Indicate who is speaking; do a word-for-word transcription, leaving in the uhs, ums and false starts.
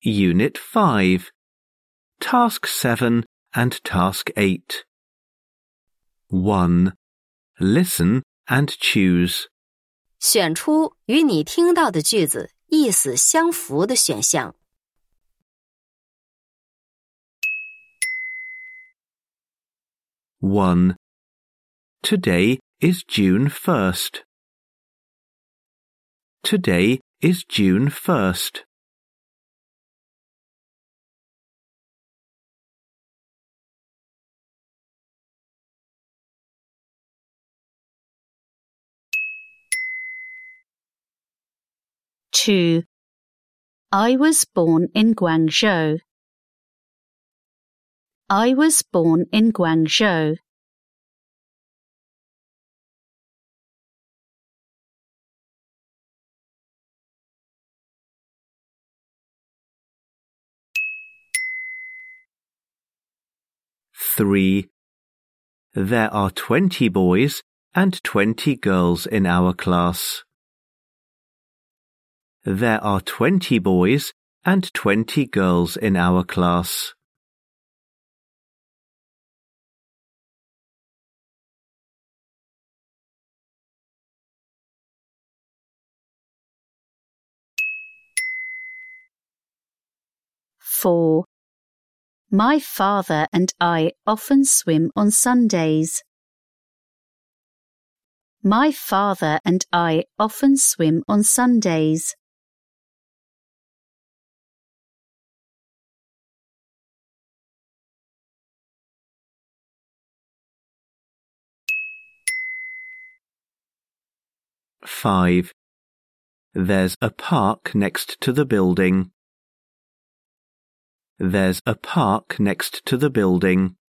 Speaker 1: Unit five, Task seven and Task eight. one. Listen and choose.
Speaker 2: 选出与你听到的句子意思相符的选项。
Speaker 1: one. Today is June first. Today is June first.
Speaker 3: two. I was born in Guangzhou. I was born in Guangzhou.
Speaker 1: three. There are twenty boys and twenty girls in our class. There are twenty boys and twenty girls in our class.
Speaker 3: four. My father and I often swim on Sundays. My father and I often swim on Sundays.
Speaker 1: five. There's a park next to the building. There's a park next to the building.